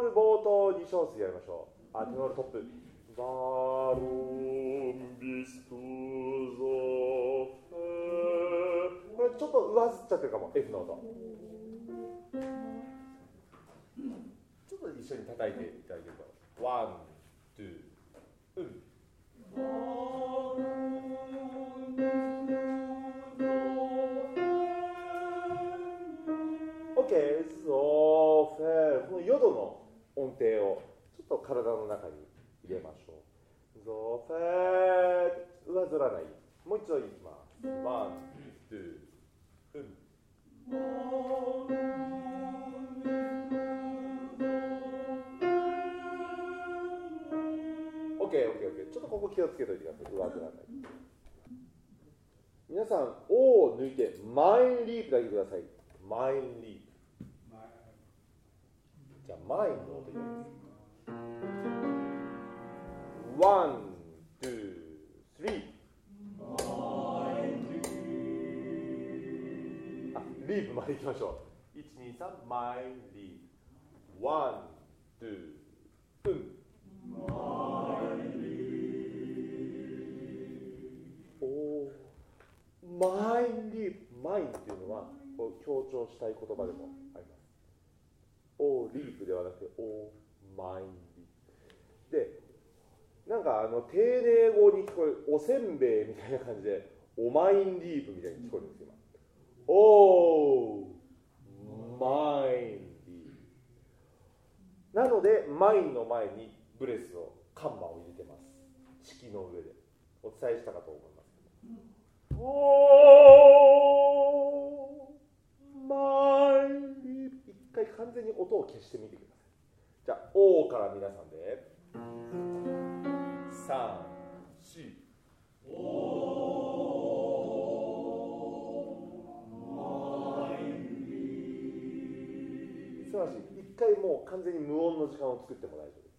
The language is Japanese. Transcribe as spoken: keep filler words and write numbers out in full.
ール冒頭に小節やりましょう。あ、テノールトップ。Warum bist du so fern？ これちょっと上ずっちゃってるかも、F の音。ちょっと一緒に叩いていただけると。ワン、ツー、うん。OK、そう、フェー。このヨドの音程をちょっと体の中に入れましょう。ゾフェー、上ずらない。もう一度いきます。ワン、ツー、うん。OK、OK、OK。ちょっとここ気をつけておいてください。上ずらない。皆さん、O を抜いて、マインリープだけください。マインリープ。じゃあ、マインの音入れます。ワン、ツー、スリー。あ、リープまでいきましょう。いち、に、さん、マインリープ。ワン、ツー、うん。おマインリープ。マインっていうのはこう強調したい言葉でもあります。おリープではなくておマインリープ。で、なんかあの丁寧語に聞こえるおせんべいみたいな感じでおマインリープみたいに聞こえるんですよ。おマインリープ。なのでマインの前にブレスをカンマを入れてます。式の上でお伝えしたかと思います。おマイリープ。一回完全に音を消してみてください。じゃあ O から皆さんでさん、し。素晴らしい。一回もう完全に無音の時間を作っても大丈夫です。